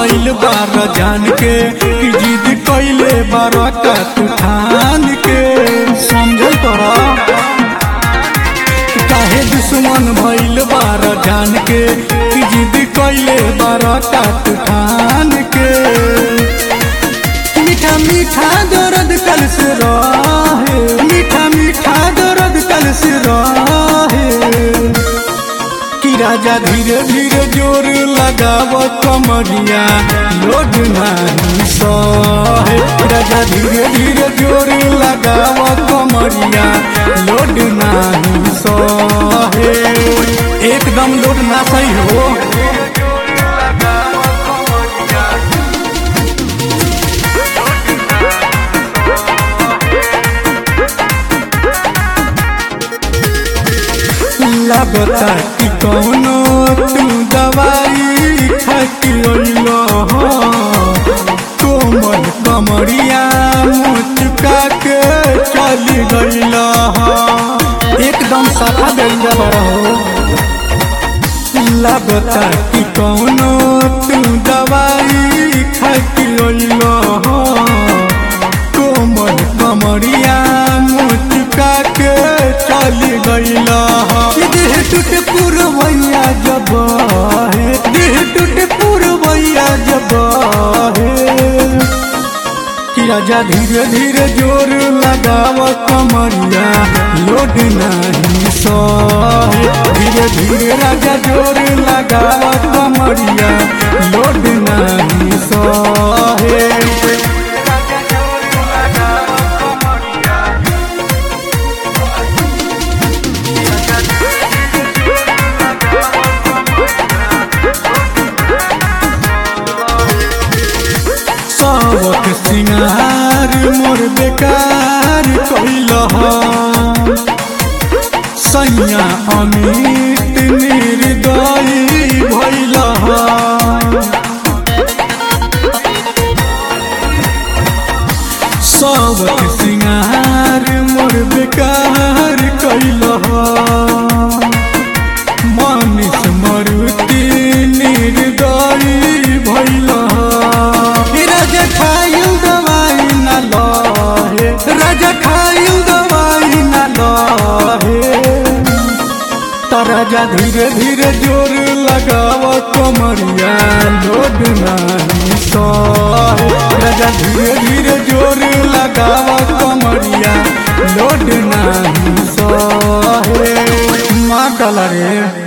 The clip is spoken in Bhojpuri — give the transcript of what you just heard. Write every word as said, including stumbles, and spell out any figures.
भइल बार जान के कि जिद कैले बार का तूफान के समझल तोरा काहे दुश्मन भइल बार जान के कि जिद कैले बार का तूफान के मीठा मीठा दर्द कल से रहे मीठा मीठा दर्द कल से रहे कि राजा धीरे धीरे जोर लगाव कमरिया लोड नहीं सहे राजा धीरे धीरे जोर लगाव कमरिया लोड नहीं सहे एकदम लोड ना सही हो लगता कि कौनो तू दवाई खटियो कोमल कमरिया मुचका के चली गईल एकदम साफा गईल हो लगता कि कौनो तू दवाई खटियो कोमल कमरिया मुचका के चली गईल देह टूट पुरवैया जब है देह टूट पुरवैया जब है कि राजा धीरे धीरे जोर लगाव कमरिया लोड नहीं सहे धीरे धीरे राजा जोर लगाव कमरिया लोड नहीं सहे सबक सिंगार मोर बेकार कैल सैया अमित निर्दयी भइल सबक सिंगार मोर बेकार कैल मनीष मरुति निर्दयी भइल राजा खाइल दवाई न लहे राजा खाइल दवाई न लहे तो राजा धीरे धीरे जोर लगाव कमरिया लोड नहीं सहे राजा धीरे धीरे जोर लगाव कमरिया लोड नहीं सहे माँ डाला रे।